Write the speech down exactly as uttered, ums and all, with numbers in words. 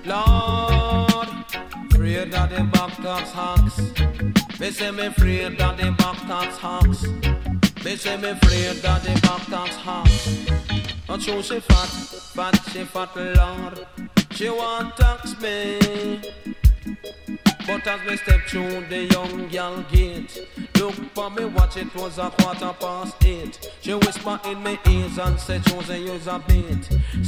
Lord, afraid of the back tax hawks. Me say me afraid of the back tax hawks. Me say me afraid of the back tax hawks. Not sure she fat, fat she fat Lord. She want tax me. But as me step through the young girl gate, look for me watch, it was a quarter past eight. She whisper in my ears and said she was a use a bait.